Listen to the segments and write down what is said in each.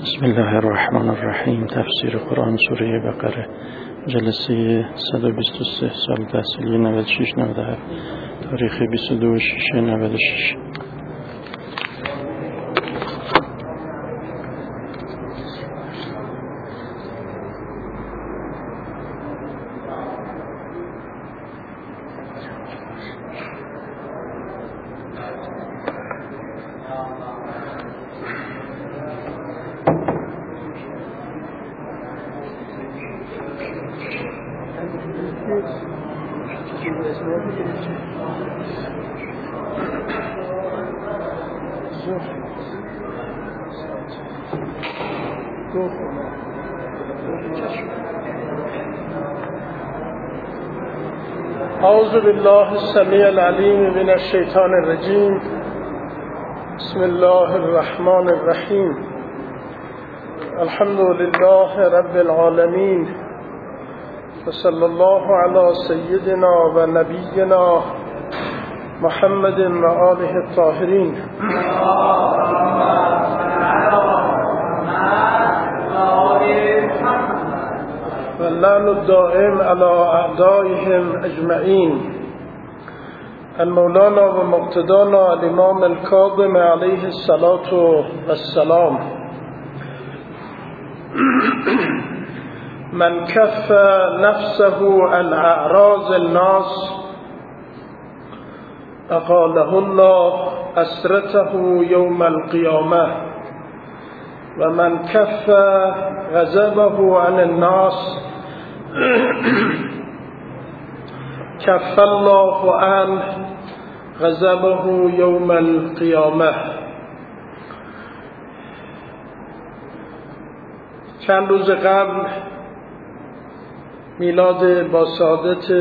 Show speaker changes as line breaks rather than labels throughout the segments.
بسم الله الرحمن الرحیم. تفسیر قرآن سوره بقره، جلسه 123 سال تحصیلی 96-97، تاریخ 22/6/96.
اعوذ بالله السمیع العلیم من الشیطان الرجیم. بسم الله الرحمن الرحیم. الحمد لله رب العالمین و صلی الله علی سیدنا و نبینا محمد و آله الطاهرین. واللعن الدائم على أعدائهم أجمعين. المولانا ومقتدانا الإمام الكاظم عليه الصلاة والسلام. من كف نفسه عن أعراض الناس أقاله الله أسرته يوم القيامة، ومن كف غضبه عن الناس كف الله عنه غضبه يوم القيامة. چند روز قبل میلاد با سعادت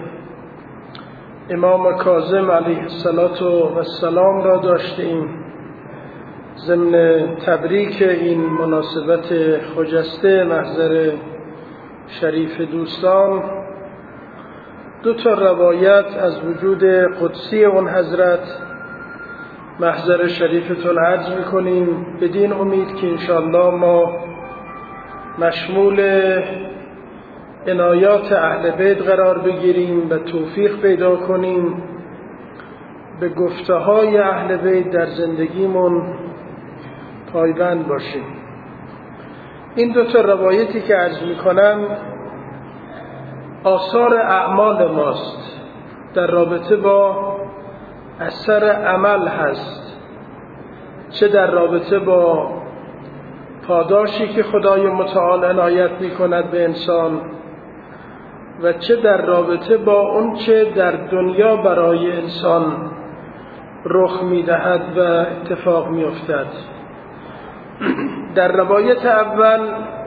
امام کاظم علیه السلام را داشتیم. ضمن تبریک این مناسبت خجسته محضر شریف دوستان، دو تا روایت از وجود قدسی اون حضرت محضر شریفتون عرض میکنیم، بدین امید که انشاءالله ما مشمول عنایات اهل بیت قرار بگیریم و توفیق پیدا کنیم به گفته های اهل بیت در زندگیمون پایبند باشیم. این دو تا روایتی که عرض میکنم آثار اعمال ماست، در رابطه با اثر عمل هست، چه در رابطه با پاداشی که خدای متعال عنایت میکند به انسان و چه در رابطه با اون چه در دنیا برای انسان رخ میدهد و اتفاق میافتد. در روایت اول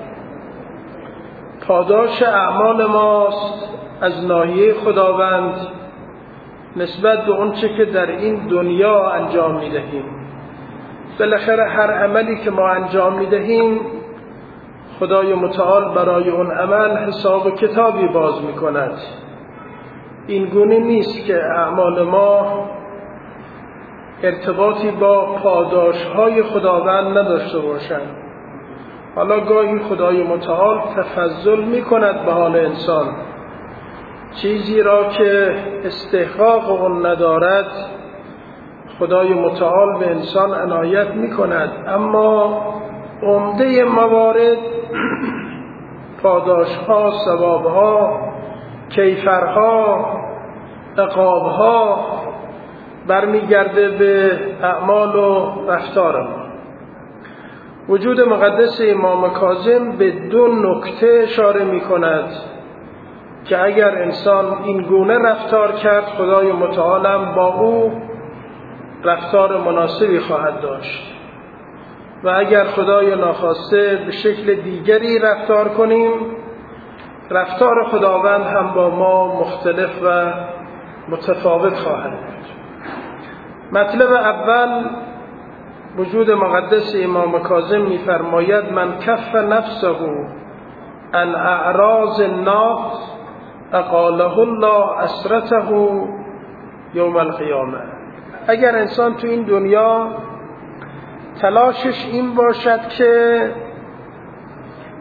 پاداش اعمال ماست از ناحیه خداوند نسبت به اون چه که در این دنیا انجام میدهیم. بالاخره هر عملی که ما انجام میدهیم خدای متعال برای اون عمل حساب و کتابی باز میکند. این گونه نیست که اعمال ما ارتباطی با پاداش‌های خداوند نداشته باشند. حالا گاهی خدای متعال تفضل میکند به حال انسان، چیزی را که استحقاق اون ندارد خدای متعال به انسان عنایت میکند، اما عمده موارد پاداش‌ها، ثواب‌ها، کیفرها، عقاب‌ها برمیگرده به اعمال و رفتار ما. وجود مقدس امام کاظم به دو نکته اشاره می کند که اگر انسان این گونه رفتار کرد خدای متعال با او رفتار مناسبی خواهد داشت و اگر خدای ناخواسته به شکل دیگری رفتار کنیم رفتار خداوند هم با ما مختلف و متفاوت خواهد بود. مطلب اول، وجود مقدس امام کاظم می‌فرماید من کف نفسه عن اعراض الناس اقاله الله اسرته یوم القیامه. اگر انسان تو این دنیا تلاشش این باشد که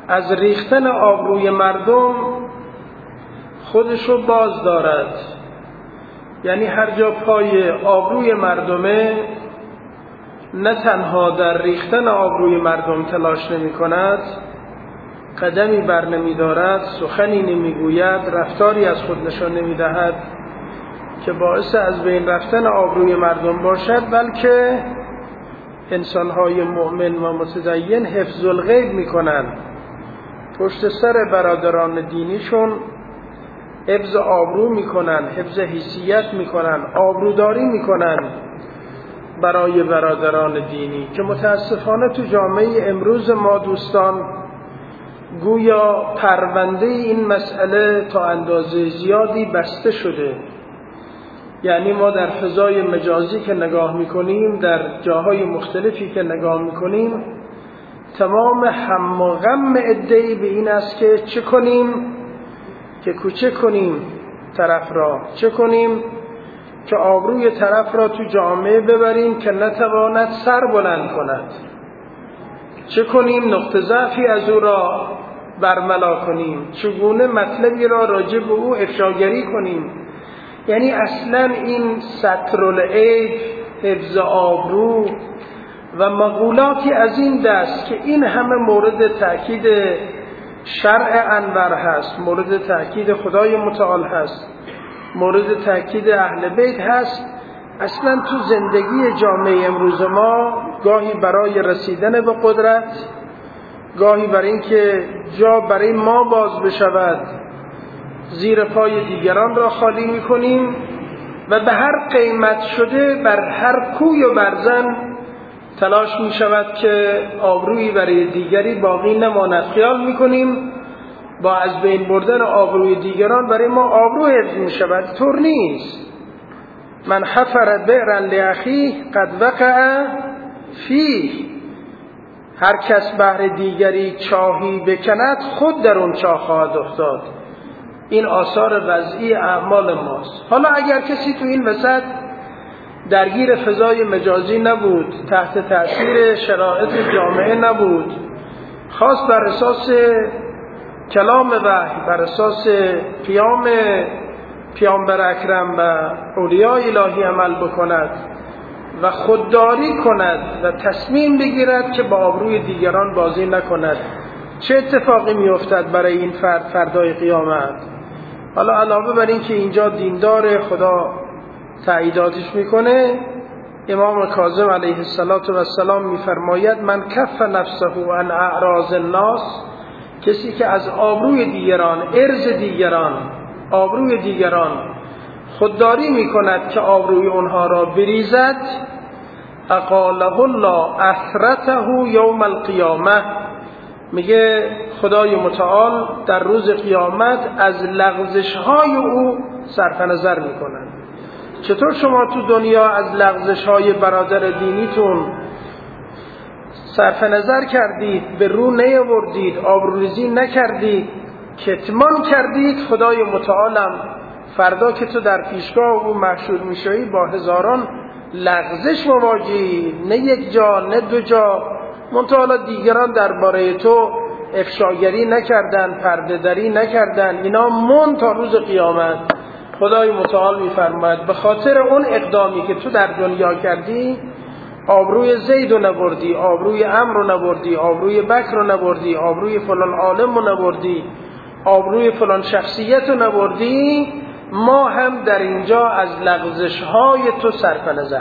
از ریختن آبروی مردم خودشو باز دارد. یعنی هر جا پای آبروی مردمه نه تنها در ریختن آبروی مردم تلاش نمی کند، قدمی بر نمی دارد، سخنی نمی گوید، رفتاری از خود نشان نمی دهد که باعث از بین رفتن آبروی مردم باشد، بلکه انسانهای مؤمن و متدین حفظ الغیب می کنند. پشت سر برادران دینیشون حفظ آبرو می کنند، حفظ حیثیت می کنند، آبروداری می کنند برای برادران دینی، که متاسفانه تو جامعه امروز ما دوستان گویا پرونده این مسئله تا اندازه زیادی بسته شده. یعنی ما در فضای مجازی که نگاه میکنیم، در جاهای مختلفی که نگاه میکنیم، تمام هم و غم عده‌ای به این است که چه کنیم که کوچه کنیم طرف را، چه کنیم که آبروی طرف را تو جامعه ببریم که نتواند سر بلند کند، چه کنیم نقطه ضعفی از او را برملا کنیم، چگونه مطلبی را راجع به او افشاگری کنیم. یعنی اصلا این سترالعیب، حفظ آبرو و مقولاتی از این دست که این همه مورد تأکید شرع انور هست، مورد تأکید خدای متعال هست، مورد تأکید اهل بیت هست، اصلا تو زندگی جامعه امروز ما گاهی برای رسیدن به قدرت، گاهی برای این که جا برای ما باز بشود زیر پای دیگران را خالی میکنیم و به هر قیمت شده بر هر کوی و برزن تلاش میشود که آبرویی برای دیگری باقی نماند. خیال میکنیم با از بین بردن آبروی دیگران برای ما آبرو حفظ میشود. طور نیست. من حفر بئرا لاخیه قد وقع فیه. هر کس بهر دیگری چاهی بکند خود در اون چاه خواهد افتاد. این آثار وضعی اعمال ماست. حالا اگر کسی تو این وسط درگیر فضای مجازی نبود، تحت تأثیر شرایط جامعه نبود، خواست بر اساس کلام وحی، بر اساس قیام پیامبر اکرم و اولیاء الهی عمل بکند و خودداری کند و تصمیم بگیرد که با آبروی دیگران بازی نکند، چه اتفاقی میافتد برای این فرد فردای قیامت؟ حالا علاوه بر این که اینجا دیندار خدا تأییداتش میکنه، امام کاظم علیه السلام میفرماید من کف نفسه عن اعراض الناس، کسی که از آبروی دیگران، ارز دیگران، آبروی دیگران خودداری میکند که آبروی اونها را بریزد، اقاله الله اثرته یوم القیامه، میگه خدای متعال در روز قیامت از لغزش‌های او صرف نظر میکنند. چطور شما تو دنیا از لغزش‌های برادر دینیتون صرف نظر کردید، به رو نیاوردید، آبروریزی نکردید، کتمان کردید، خدای متعالم فردا که تو در پیشگاه او محشور میشوی با هزاران لغزش مواجهی، نه یک جا نه دو جا، منتها دیگران درباره تو افشاگری نکردن، پرده دری نکردن، اینا تا روز قیامت. خدای متعال میفرماید به خاطر اون اقدامی که تو در دنیا کردی، آبروی زید رو نبردی، آبروی عمرو رو نبردی، آبروی بکر رو نبردی، آبروی فلان عالم رو نبردی، آبروی فلان شخصیت رو نبردی، ما هم در اینجا از لغزش‌های تو صرف نظر.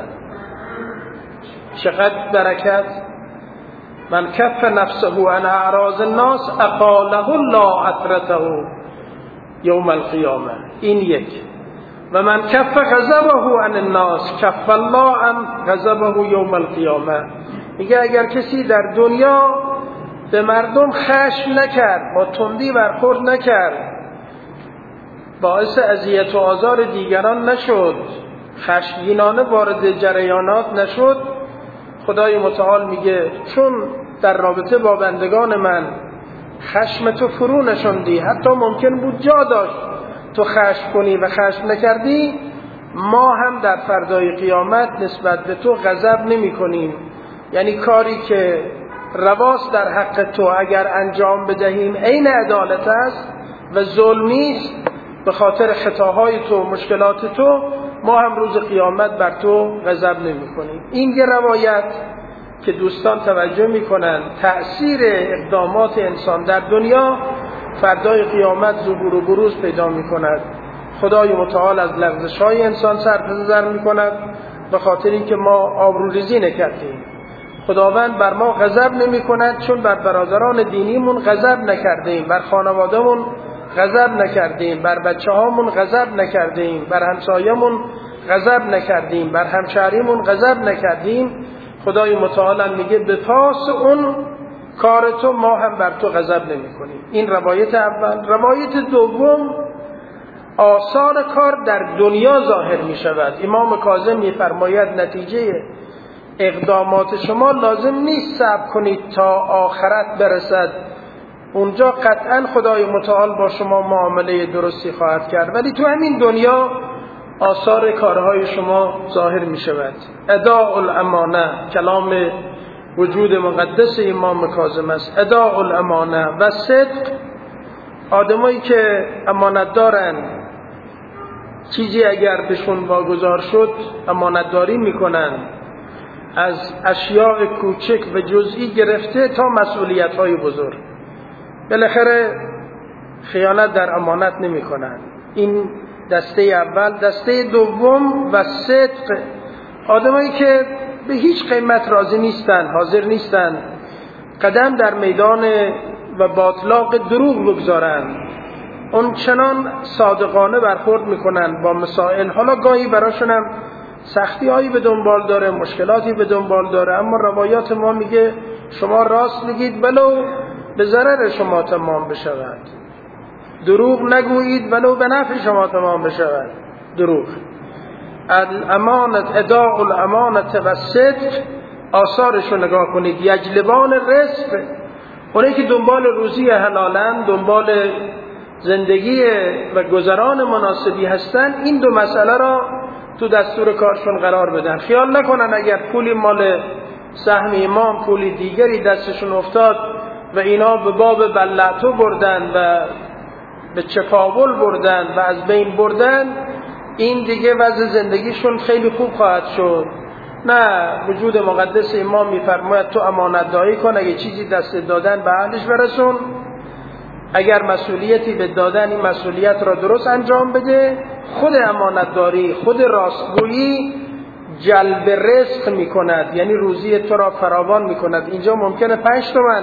چقدر برکت. من کف نفسه عن اعراض الناس اقاله الله اثرته یوم القیامه. این یک. و من کف غضبه عن الناس کف الله عن غضبه یوم القیامه. میگه اگر کسی در دنیا به مردم خشم نکرد، با تندی برخورد نکرد، باعث اذیت و آزار دیگران نشد، خشمگینانه وارد جریانات نشد، خدای متعال میگه چون در رابطه با بندگان من خشم تو فرو نشوندی، حتی ممکن بود جا داشت تو خشم کنی و خشم نکردی، ما هم در فردای قیامت نسبت به تو غضب نمی کنیم. یعنی کاری که رواست در حق تو اگر انجام بدهیم عین عدالت است و ظلمی است به خاطر خطاهای تو مشکلات تو، ما هم روز قیامت بر تو غضب نمی کنیم. این یه روایت که دوستان توجه می کنند تأثیر اقدامات انسان در دنیا فردای قیامت ظهور و بروز پیدا می کند. خدای متعال از لغزش های انسان صرف نظر می کند به خاطر اینکه ما آبروریزی نکردیم. خداوند بر ما غضب نمی کند چون بر برادران دینیمون غضب نکردیم، بر خانوادهمون غضب نکردیم، بر بچه هامون غضب نکردیم، بر همسایمون غضب نکردیم، بر همشهریمون غضب نکردیم. خدای متعال میگه به پاس اون کار تو ما هم بر تو غضب نمی کنیم. این روایت اول. روایت دوم، آثار کار در دنیا ظاهر می شود. امام کاظم می فرماید نتیجه اقدامات شما لازم نیست صبر کنید تا آخرت برسد، اونجا قطعا خدای متعال با شما معامله درستی خواهد کرد، ولی تو همین دنیا آثار کارهای شما ظاهر می شود. اداء الامانه، کلام وجود مقدس امام کاظم است. اداء الامانه و صدق، آدمایی که امانت دارن چیزی اگر بهشون واگذار شد امانتداری میکنن، از اشیاء کوچک و جزئی گرفته تا مسئولیت‌های بزرگ. بالاخره خیانت در امانت نمیکنن. این دسته اول. دسته دوم و صدق، آدمایی که به هیچ قیمت راضی نیستن، حاضر نیستن قدم در میدان و باطلاق دروغ بگذارن، اون چنان صادقانه برخورد میکنن با مسائل. حالا گاهی براشون هم سختی هایی به دنبال داره، مشکلاتی به دنبال داره، اما روایات ما میگه شما راست میگید ولو به ضرر شما تمام بشود، دروغ نگویید ولو به نفع شما تمام بشود. دروغ. الامانت، اداء الامانت و صدق، آثارش رو نگاه کنید. یجلبان رزق، اونایی که دنبال روزی حلالن، دنبال زندگی و گذران مناسبی هستن، این دو مسئله را تو دستور کارشون قرار بدن. خیال نکنن اگر پولی مال سهم امام، پولی دیگری دستشون افتاد و اینا به باب بلعتو بردن و به چپاول بردن و از بین بردن، این دیگه وضع زندگیشون خیلی خوب خواهد شد. نه، وجود مقدس امام میفرماید تو امانتداری کن، اگه چیزی دست دادن به اهلش برسون، اگر مسئولیتی به دادن این مسئولیت را درست انجام بده. خود امانتداری، خود راستگویی جلب رزق میکند، یعنی روزی تو را فراوان میکند. اینجا ممکنه 5 تومن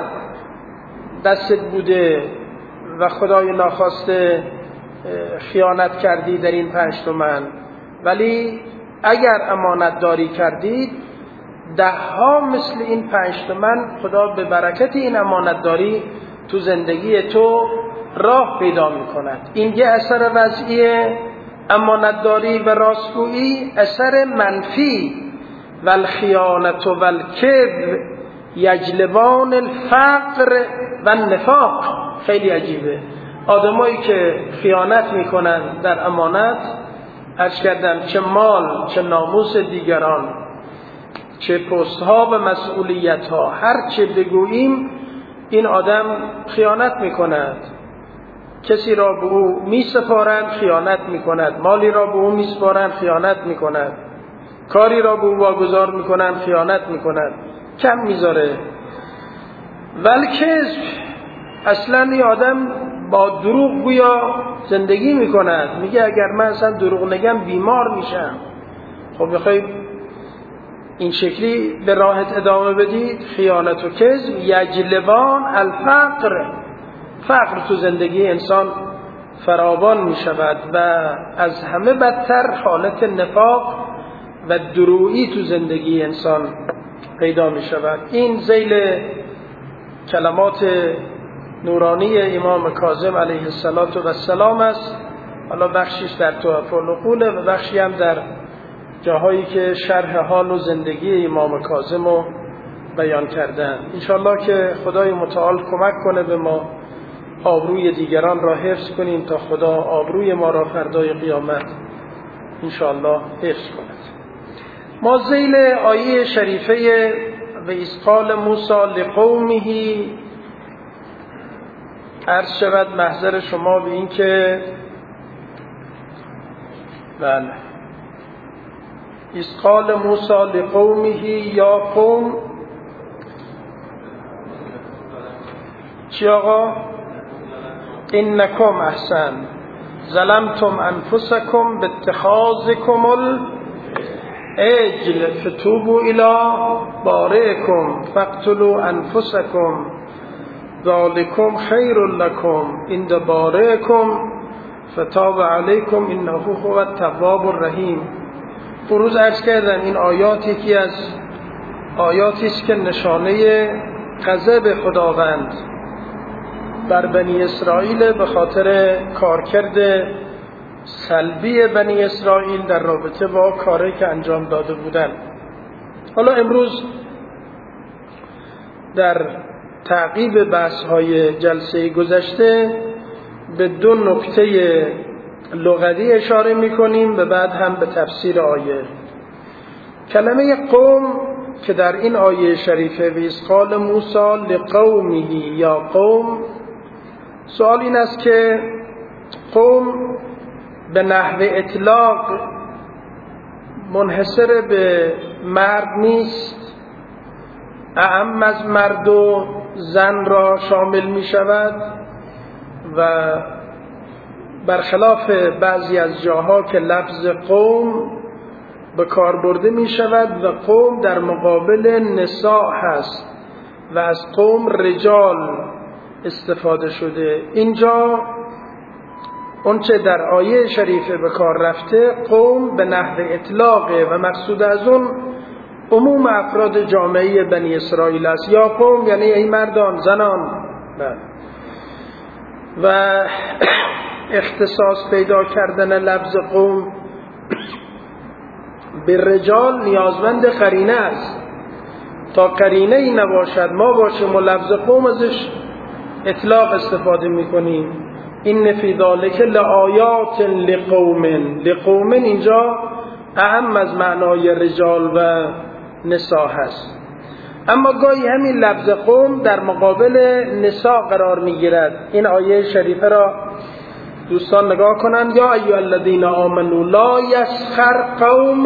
دستت بوده و خدای ناخواسته خیانت کردی در این 5 تومن، ولی اگر امانتداری کردید 10 ها مثل این 5 تومن خدا به برکت این امانتداری تو زندگی تو راه پیدا می کند. این یه اثر وضعی امانتداری و راستگویی. اثر منفی، والخیانت والکذب یجلبان الفقر و النفاق. خیلی عجیبه. آدمایی که خیانت میکنن در امانت، عرض کردم چه مال، چه ناموس دیگران، چه پست ها و مسئولیت ها، هر چه بگوییم این آدم خیانت میکند. کسی را به او میسپارند خیانت میکند، مالی را به او میسپارند خیانت میکند، کاری را به او واگذار میکنند خیانت میکند، کم میذاره. والکذب، اصلا این آدم با دروغ گویا زندگی میکند. میگه اگر من اصلا دروغ نگم بیمار میشم. خب بخوای این شکلی به راحت ادامه بدید، خیانت و کذب یجلبان الفقر، فقر تو زندگی انسان فراوان می شود و از همه بدتر حالت نفاق و درویی تو زندگی انسان پیدا می شود. این ذیل کلمات نورانی امام کاظم علیه السلام است. حالا بخشیش در تحفه العقوله و بخشی هم در جاهایی که شرح حال و زندگی امام کاظم رو بیان کردن. انشاءالله که خدای متعال کمک کنه به ما آبروی دیگران را حفظ کنیم تا خدا آبروی ما را فردای قیامت انشاءالله حفظ کند. ما ذیل آیه شریفه و اذ قال موسی لقومه، عرض شود محضر شما به این که بله اذ قال موسی لقومه یا قوم چی آقا؟ انکم احسن ظلمتم انفسکم باتخاذکم العجل فتوبوا الی بارئکم فاقتلوا انفسکم ذلکم خیر لکم عند بارئکم فتاب علیکم انه هو التواب الرحیم. روز عرض کردم این آیات یکی از آیاتی است که نشانه غضب خداوند بر بنی اسرائیل به خاطر کارکرد سلبی بنی اسرائیل در رابطه با کاری که انجام داده بودند. حالا امروز در تعقیب بحث‌های جلسه گذشته به دو نکته لغوی اشاره می‌کنیم و بعد هم به تفسیر آیه. کلمه قوم که در این آیه شریفه و اذ قال موسی لقومه یا قوم، سوال این است که قوم به نحو اطلاق منحصر به مرد نیست، اعم از مرد و زن را شامل می شود و برخلاف بعضی از جاها که لفظ قوم به کار برده می شود و قوم در مقابل نساء هست و از قوم رجال استفاده شده. اینجا اونچه در آیه شریفه به کار رفته قوم به نحو اطلاقه و مقصود از اون عموم افراد جامعه بنی اسرائیل است. یا قوم یعنی ای مردان زنان. و اختصاص پیدا کردن لفظ قوم به رجال نیازمند قرینه است. تا قرینه ای نباشد ما باشیم و لفظ قوم ازش اطلاق استفاده میکنیم. این فی ذلک لآیات لقوم. لقوم اینجا اهم از معنای رجال و نساء هست. اما گاهی همین لفظ قوم در مقابل نساء قرار میگیرد. این آیه شریفه را دوستان نگاه کنند. یا ایها الذین آمنوا لا یسخر قوم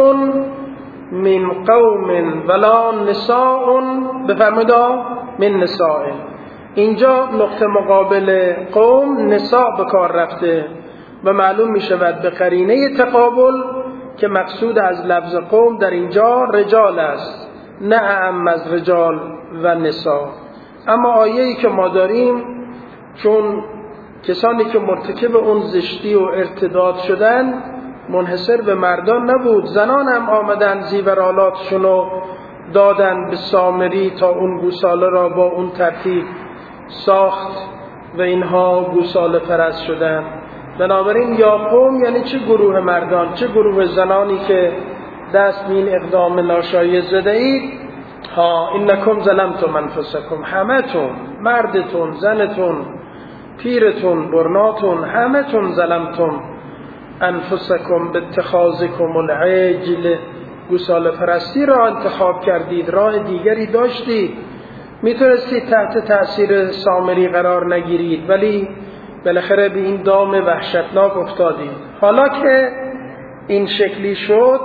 من قوم ولا نساء بفرمایید من نساء. اینجا نقطه مقابل قوم نساء به کار رفته و معلوم می شود به قرینه تقابل که مقصود از لفظ قوم در اینجا رجال است، نه اعم از رجال و نساء. اما آیه‌ای که ما داریم چون کسانی که مرتکب اون زشتی و ارتداد شدن منحصر به مردان نبود، زنان هم آمدن زیورالاتشون رو دادن به سامری تا اون گوساله را با اون ترتیب ساخت و اینها گوساله پرست شدن. بنابراین یا قوم یعنی چه گروه مردان چه گروه زنانی که دست به این اقدام ناشایست زده اید. انکم ظلمتم انفسکم، همتون، مردتون، زنتون، پیرتون، برناتون، همتون ظلمتم انفسکم باتخاذکم العجل، گوساله پرستی را انتخاب کردید. راه دیگری داشتید، میتونستید تحت تأثیر سامری قرار نگیرید ولی بالاخره به این دام وحشتناک افتادید. حالا که این شکلی شد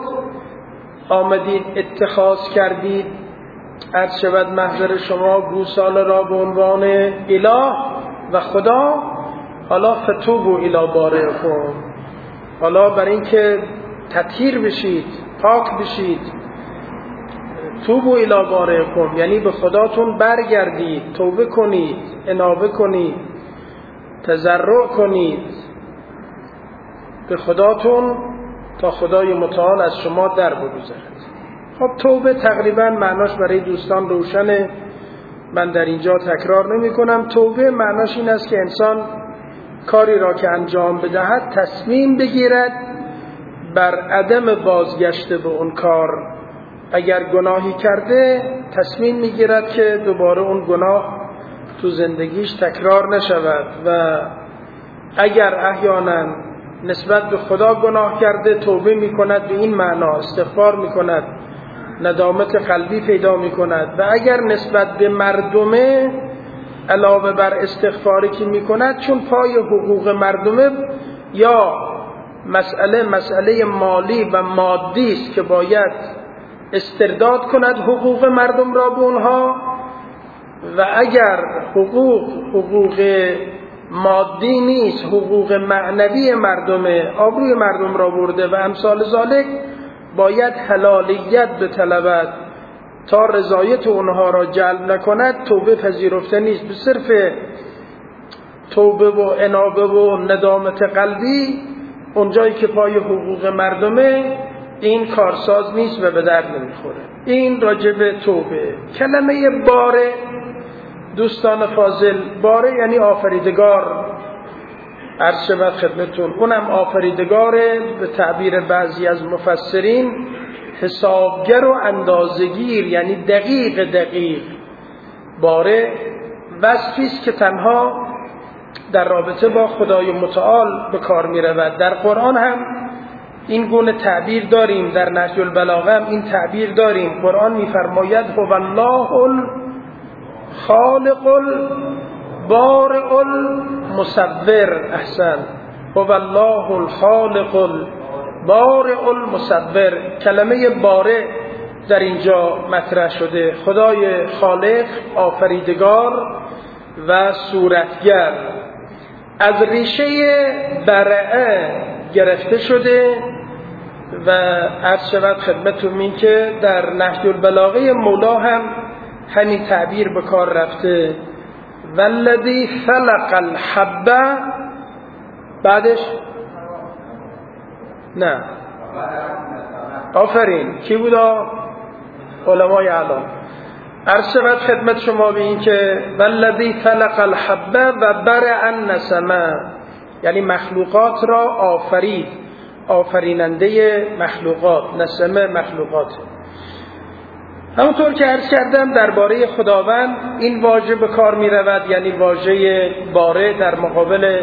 آمدید اتخاذ کردید، عرض شود محضر شما گوساله را به عنوان اله و خدا. حالا فتوبوا الی بارئکم، حالا برای اینکه تطهیر بشید، پاک بشید، توبوا الی بارئکم یعنی به خداتون برگردید، توبه کنید، انابه کنید، تضرع کنید به خداتون تا خدای متعال از شما در بگذرد. خب توبه تقریبا معناش برای دوستان روشنه، من در اینجا تکرار نمی کنم. توبه معناش این است که انسان کاری را که انجام بدهد تصمیم بگیرد بر عدم بازگشت به اون کار. اگر گناهی کرده تصمیم میگیرد که دوباره اون گناه تو زندگیش تکرار نشود و اگر احیانا نسبت به خدا گناه کرده توبه میکند، به این معنا استغفار میکند ندامت قلبی پیدا می کند و اگر نسبت به مردمه علاوه بر استغفاری که می کند، چون پای حقوق مردمه یا مسئله مالی و مادی است که باید استرداد کند حقوق مردم را به اونها، و اگر حقوق مادی نیست، حقوق معنوی مردمه، آبروی مردم را برده و امثال ذالک، باید حلالیت بطلبد تا رضایت اونها را جلب نکند. توبه پذیرفته نیست. به صرف توبه و انابه و ندامت قلبی اونجایی که پای حقوق مردمه، این کارساز نیست و به درد نمیخوره. این راجب توبه. کلمه باره دوستان فاضل، باره یعنی آفریدگار. عرض شود خدمتون اونم آفریدگاره به تعبیر بعضی از مفسرین، حسابگر و اندازگیر، یعنی دقیق. باره وصفیست که تنها در رابطه با خدای متعال به کار می رود. در قرآن هم این گونه تعبیر داریم، در نهج البلاغه هم این تعبیر داریم. قرآن می فرماید هو الله الخالق البارئ المصور. احسن. هو الله الخالق البارئ المصور. کلمه بارئ در اینجا مطرح شده. خدای خالق، آفریدگار و صورتگر، از ریشه برعه گرفته شده و عرض شود خدمتتون این که در نهج البلاغه مولا هم همین تعبیر به کار رفته. والذی خلق الحبه، بعدش نه آفرین کی بودا؟ علمای اعلام. عرض شود خدمت شما به این که والذی خلق الحبه و برأ النسمه، یعنی مخلوقات را آفرید، آفریننده مخلوقات، نسمه مخلوقات. همونطور که عرض کردم درباره خداوند این واژه به کار می رود، یعنی واژه باره در مقابل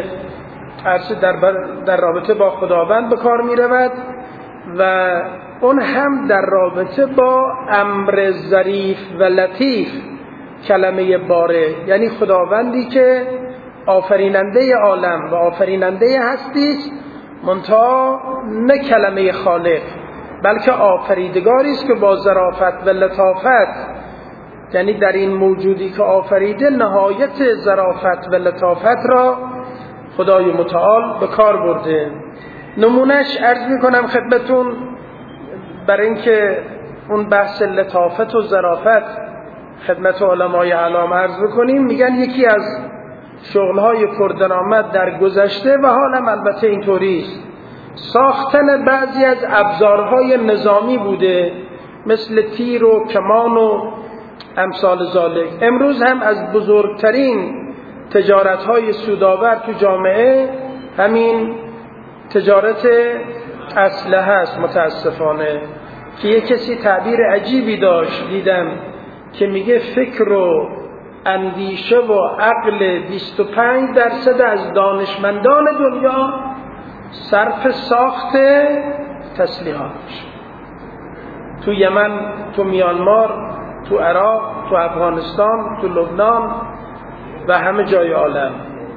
در رابطه با خداوند به کار می رود و اون هم در رابطه با امر ظریف و لطیف. کلمه باره یعنی خداوندی که آفریننده عالم و آفریننده هستی است، منتها نه کلمه خالق، بلکه آفریدگاری است که با ظرافت و لطافت، یعنی در این موجودی که آفریده نهایت ظرافت و لطافت را خدای متعال به کار برده. نمونش عرض میکنم خدمتون برای اینکه اون بحث لطافت و ظرافت خدمت علمای اعلام عرض بکنیم. میگن یکی از شغلهای پردرآمد در گذشته و حالم البته اینطوری است، ساختن بعضی از ابزارهای نظامی بوده، مثل تیر و کمان و امثال ذالک. امروز هم از بزرگترین تجارت‌های سودآور تو جامعه همین تجارت اسلحه است. متاسفانه که یک کسی تعبیر عجیبی داشت دیدم که میگه فکر و اندیشه و عقل 25% از دانشمندان دنیا صرف ساخت تسلیحات میشه. تو یمن، تو میانمار، تو عراق، تو افغانستان، تو لبنان و همه جای عالم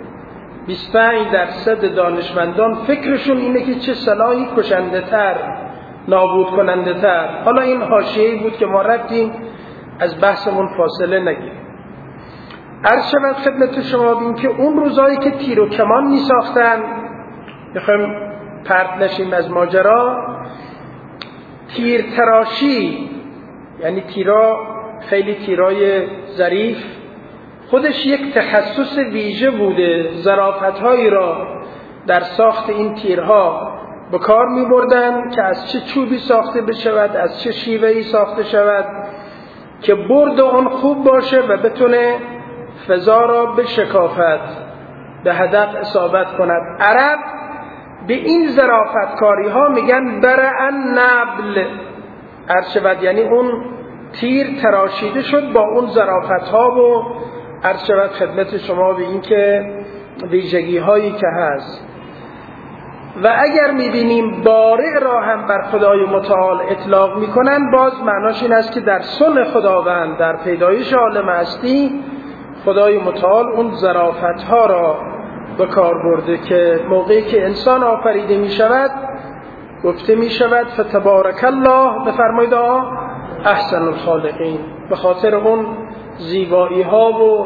25% دانشمندان فکرشون اینه که چه سلاحی کشنده تر، نابود کننده تر. حالا این حاشیه‌ای بود که ما رفتیم از بحثمون فاصله نگیریم. عرض شود خدمت شما بین که اون روزایی که تیر و کمان می ساختن، میخوایم پرت نشیم از ماجرا، تیر تراشی، یعنی تیرا خیلی تیرای ظریف، خودش یک تخصص ویژه بوده. ظرافت‌هایی را در ساخت این تیرها به کار می بردن که از چه چوبی ساخته بشود، از چه شیوهی ساخته شود که برد اون خوب باشه و بتونه فضا را بشکافد، به هدف اصابت کند. عرب به این ظرافتکاری ها میگن برع النبل. عرض شود یعنی اون تیر تراشیده شد با اون ظرافت ها و عرض شود خدمت شما به این که ویژگی هایی که هست. و اگر میبینیم بارع را هم بر خدای متعال اطلاق میکنن، باز معناش این است که در صنع خداوند، در پیدایش عالم هستی، خدای متعال اون ظرافت‌ها را به کار برده که موقعی که انسان آفریده میشود گفته میشود فتبارک الله، بفرمایید احسن الخالقین، به خاطر اون زیبایی ها و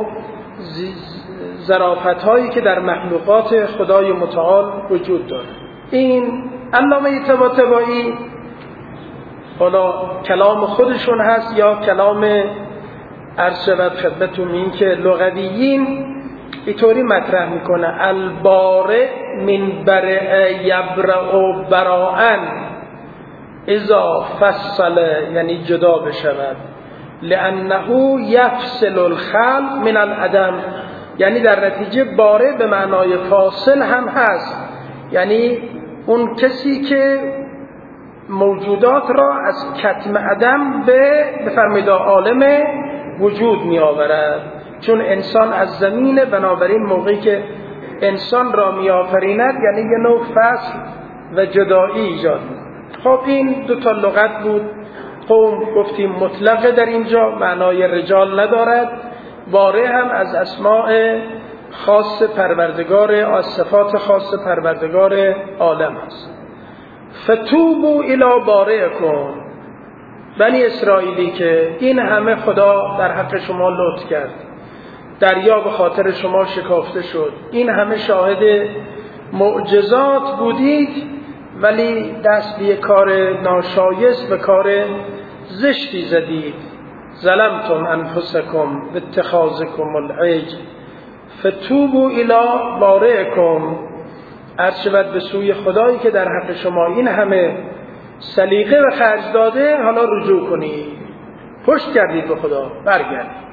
ظرافت هایی که در مخلوقات خدای متعال وجود داره. این علامه طباطبایی، حالا کلام خودشون هست یا کلام عرض شود خدمتتون، این که لغویین اینطوری مطرح میکنه: البارع من برع یبرع براءن اذا فصل، یعنی جدا بشود، لانه یفصل الخلق من العدم، یعنی در نتیجه بارع به معنای فاصل هم هست، یعنی اون کسی که موجودات را از کتم عدم به بفرمایید عالم وجود می آورد. چون انسان از زمینه، بنابراین موقعی که انسان را می آفریند یعنی یه نوع فصل و جدایی ایجاد می. خب این دو تا لغت بود. قوم گفتیم مطلقه در اینجا، معنای رجال ندارد. بارع هم از اسماء خاص پروردگار، از صفات خاص پروردگار عالم است. فتوبوا الی بارئکم، بنی اسرائیلی که این همه خدا در حق شما لطف کرد، دریا به خاطر شما شکافته شد، این همه شاهد معجزات بودید، ولی دست به کار ناشایست و کار زشتی زدید. ظلمتم انفسکم باتخاذکم العجل فتوبوا الی بارئکم، عرض شود به سوی خدایی که در حق شما این همه سلیقه و خرج داده، حالا رجوع کنید، پشت کردید به خدا، برگردید.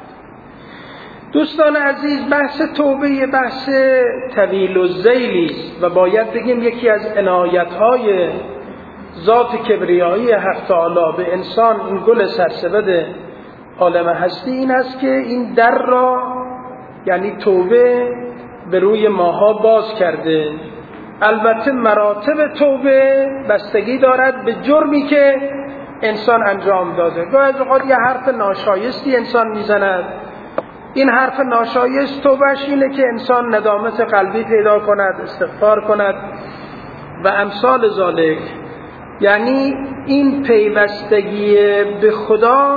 دوستان عزیز، بحث توبه بحث طویل الذیلی است و باید بگیم یکی از عنایت‌های ذات کبریایی حق تعالی به انسان، این گل سرسبد عالم هستی، این است که این در را، یعنی توبه، به روی ماها باز کرده. البته مراتب توبه بستگی دارد به جرمی که انسان انجام داده. گاهی از اوقات یه حرف ناشایستی انسان میزند، این حرف ناشایست توبهش اینه که انسان ندامت قلبی پیدا کند، استغفار کند و امثال ذالک. یعنی این پیوستگی به خدا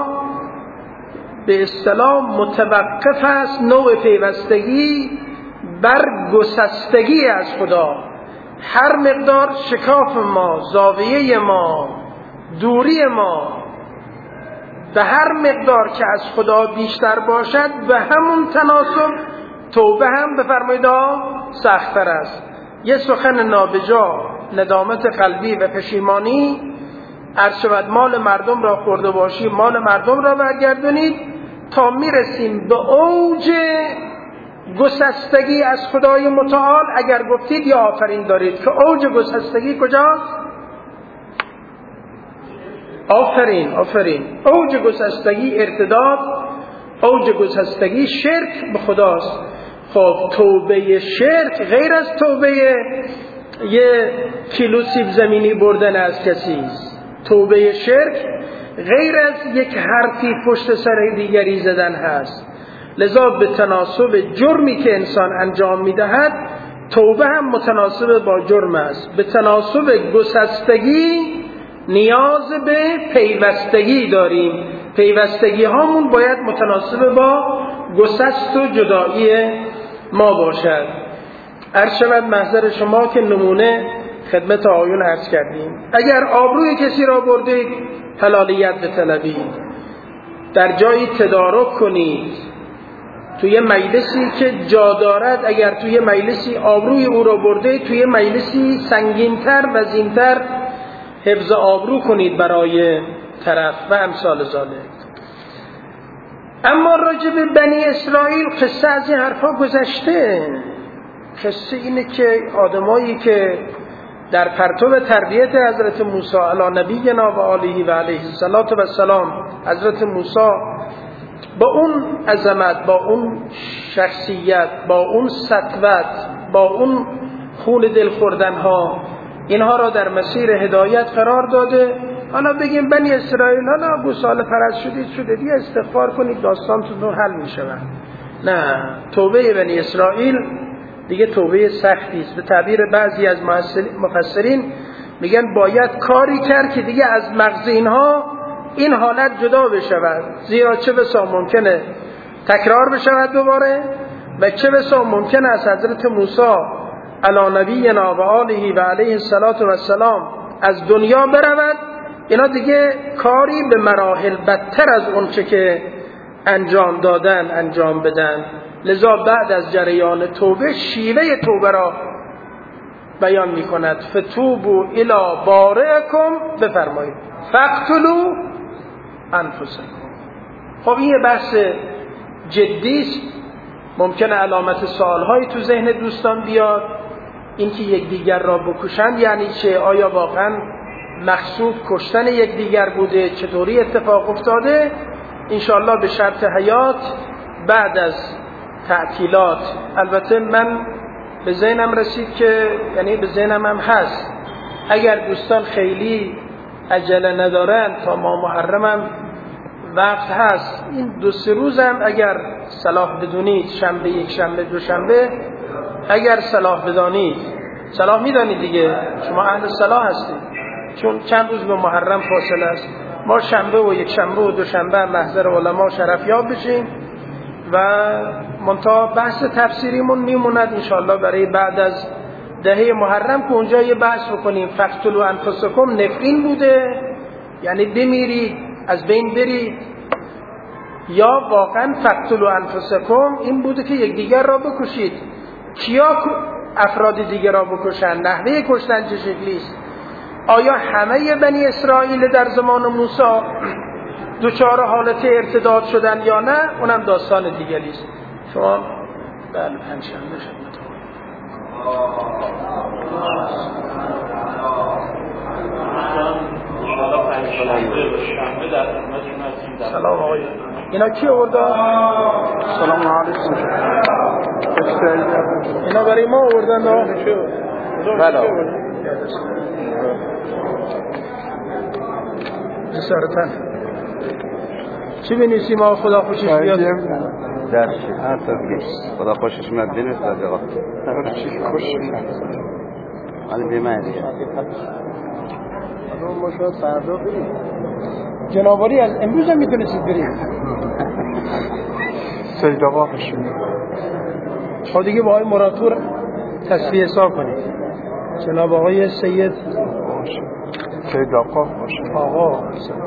به اصطلاح متوقف است، نوع پیوستگی بر گسستگی از خدا. هر مقدار شکاف ما، زاویه ما، دوری ما به هر مقدار که از خدا بیشتر باشد، به همون تناسب توبه هم بفرمایید سخت‌تر است. یه سخن نابجا، ندامت قلبی و پشیمانی، عرض شود مال مردم را خورده باشی، مال مردم را برگردونید، تا میرسیم به اوج گسستگی از خدای متعال. اگر گفتید یا آفرین دارید که اوج گسستگی کجاست؟ آفرین. اوج گسستگی ارتداد، اوج گسستگی شرک به خداست. خب توبه شرک غیر از توبه یه کیلو سیب زمینی بردن از کسی است. توبه شرک غیر از یک حرفی پشت سر دیگری زدن هست. لذا به تناسب جرمی که انسان انجام میدهد، توبه هم متناسب با جرم است. به تناسب گسستگی نیاز به پیوستگی داریم. پیوستگی هامون باید متناسب با گسست و جدایی ما باشد. عرض شود محضر شما که نمونه خدمت آقایون عرض کردیم. اگر آبروی کسی را بردید، حلالیت بطلبید، در جایی تدارک کنید، توی مجلسی که جا دارد، اگر توی مجلسی آبروی او را برده، توی مجلسی سنگین‌تر و زین‌تر حفظ آبرو کنید برای طرف و امثال ذالک. اما راجع به بنی اسرائیل قصه از این حرفا گذشته. قصه اینه که آدمایی که در پرتو تربیت حضرت موسی علی نبینا و آله و علیه السلام، حضرت موسی با اون عظمت، با اون شخصیت، با اون سطوت، با اون خون دل خوردن ها اینها را در مسیر هدایت قرار داده. حالا بگیم بنی اسرائیل حالا گوساله پرست شده دیگه استغفار کنید داستانتون حل میشه. نه، توبه بنی اسرائیل دیگه توبه سختی است. به تعبیر بعضی از مفسرین میگن باید کاری کرد که دیگه از مغز اینها این حالت جدا بشود، زیرا چه بسا ممکنه تکرار بشود دوباره و چه بسا ممکنه از حضرت موسی علی نبینا و آله و علیه السلام از دنیا برود. اینا دیگه کاری به مراحل بدتر از اون چه که انجام دادن انجام بدن. لذا بعد از جریان توبه شیوه توبه را بیان می کند. فتوبوا الی بارئکم، بفرمایید فاقتلوا انفسکم. خب این یه بحث جدی است، ممکنه علامت سوالهایی تو ذهن دوستان بیاد. اینکه یکدیگر را بکشند یعنی چه؟ آیا واقعا مقصود کشتن یکدیگر بوده؟ چطوری اتفاق افتاده؟ انشاءالله به شرط حیات بعد از تعطیلات. البته من به ذهنم رسید که یعنی به ذهنم هم هست اگر دوستان خیلی عجله ندارن تا ماه محرم هم وقت هست، این 2-3 روز هم اگر صلاح بدونید، شنبه، یک شنبه، دوشنبه، اگر صلاح بدانید، صلاح میدانید دیگه، شما اهل صلاح هستید، چون چند روز به محرم فاصله است. ما شنبه و یک شنبه و دوشنبه محضر علما شرفیاب بشیم و منتها بحث تفسیریمون میموند انشاءالله برای بعد از دهه محرم که اونجا یه بحث بکنیم. فقتلوا انفسکم نفرین بوده یعنی بمیرید، از بین برید، یا واقعا فقتلوا انفسکم این بوده که یکدیگر را بکشید. کیا افراد دیگر را بکشن؟ نحوه کشتن چه شکلی است؟ آیا همه بنی اسرائیل در زمان موسی دوچار حالت ارتداد شدن یا نه؟ اونم داستان دیگری است. شما بله پنجشنبه سلام آقای اینا کی آورده؟
سلام علیکم.
اینا برای ما آوردن
بله.
جسارتن چی بنویسیم آقا خدا خوشش بیاد؟
درش خدا خوشش میاد بنویس آقا.
چی خوشش میاد؟
ولی بیماری.
ما شاید فردا بریم. جنابالی از امروز هم میتونستید بریم.
سید آقا خوشش میاد.
خب دیگه با آقای مراتور تصفیه حساب کنید. جناب آقای سید
آقا باشه.
آقا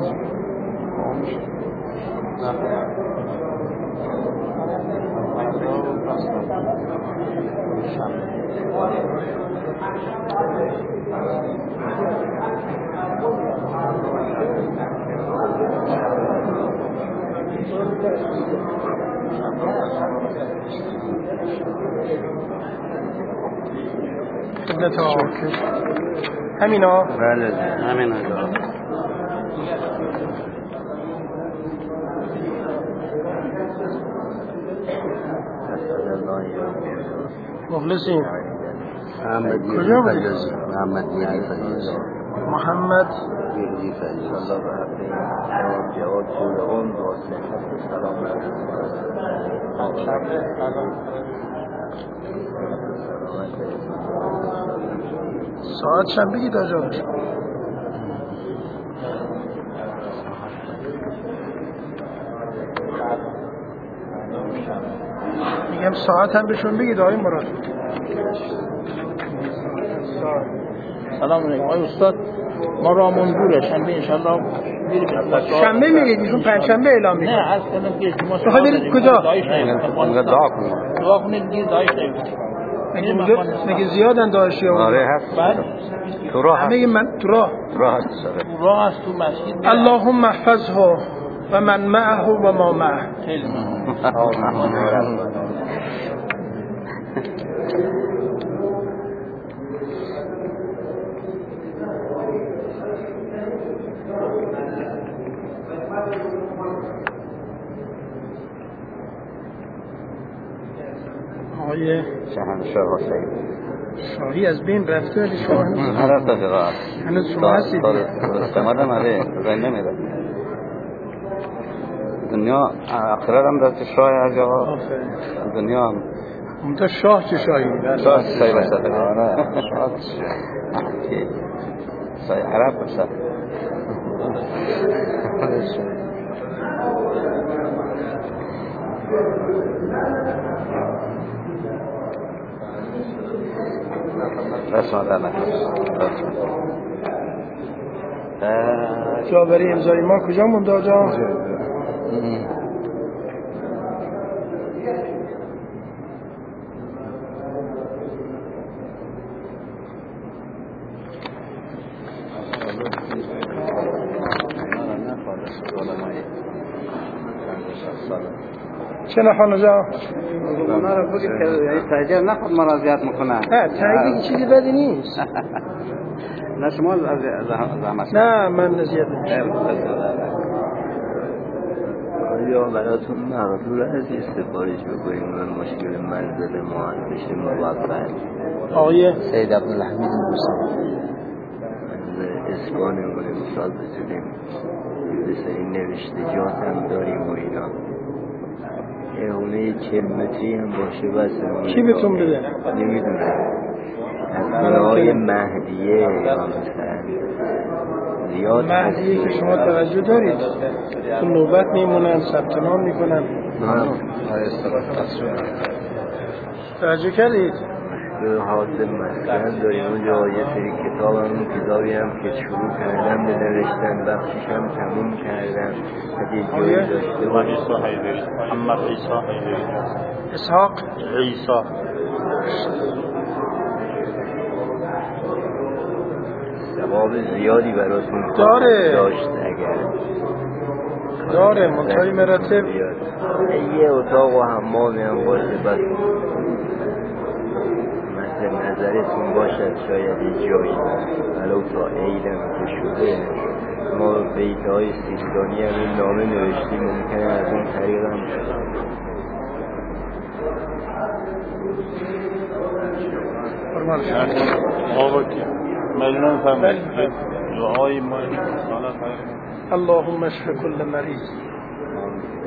همینا؟
بله همینا.
مخلصیم.
محمد
کجا بودی؟
محمد فیض.
محمد
فیض.
جواب اون
ساعت شنبه بگید آجا بشه. میگم ساعت هم بهشون بگید آقای مراد.
سلام علیکم آقای استاد، ما رامون دوره شنبه انشالله میریم.
شنبه میرید؟ ایشون پنجشنبه اعلام میکنه.
نه از کنم که شما
بخواه برید کجا؟
دعا
کنید دیگه دایش نمید.
مگه زیادن داعشی ها؟
آره هست.
بعد
تو راه
همه من تو راه
هست.
تو راه هست، تو مسجد.
اللهم احفظه و من معه و ما معه.
خیلی
آقای
شهنشاه حسین
شاهی از بین رفته ولی شما
هر دقیقه
هنوز شما هستید.
استمادم آره رای نمیره دنیا آخرت هم دست شاه از جواب دنیا هم
اونتا شاه چه شاهی؟
شاه شاهی باشه آره شاه شاهی عرب باشه رسم آدم
جا برای امضای ما کجا مونده آجا؟ چه نخوانه جا؟
اونا رو بگید که تاجر نخود مراجعت میکنه
نه تایید چیزی بدی نیست
نه شما زحمت
نه من نزیاد نمیشه
آیا براتون مقدور از سفارش بکنیم اون مشکل منزل ما بشه موفق
آقای
سید عبدالحمید موسی
از اسکانمون امسال بتونیم به سری نوشته جات هم داریم و اینا اونه 40 متری هم باشه بس
کی بهتون بده؟
نمیدونه از خونه‌های مهدیه یا مثلا زیاد
مهدیه که شما توجه دارید تو نوبت میمونن ثبت نام میکنن توجه کردید؟
به حاصل مسکن داریم اونجا یه سری کتاب هم کتابی هم که شروع کردم به نوشتن بخشش هم تموم کردم یه جایی داشته
محمد عیسی
اسحاق
عیسی
ثواب زیادی براتون
داره.
داشت اگر
داره منتهای مراتب
یه اتاق و حمامی هم باشه بس مثل نظرتون باشد شاید یه جایی ولو تا عیدم که شده ما بیتهای سیستانی هم این نامه نوشتیم ممکنه از اون طریق هم
فرمان
آقا که مجنون فهمید دعای ما
اللهم اشف كل مريض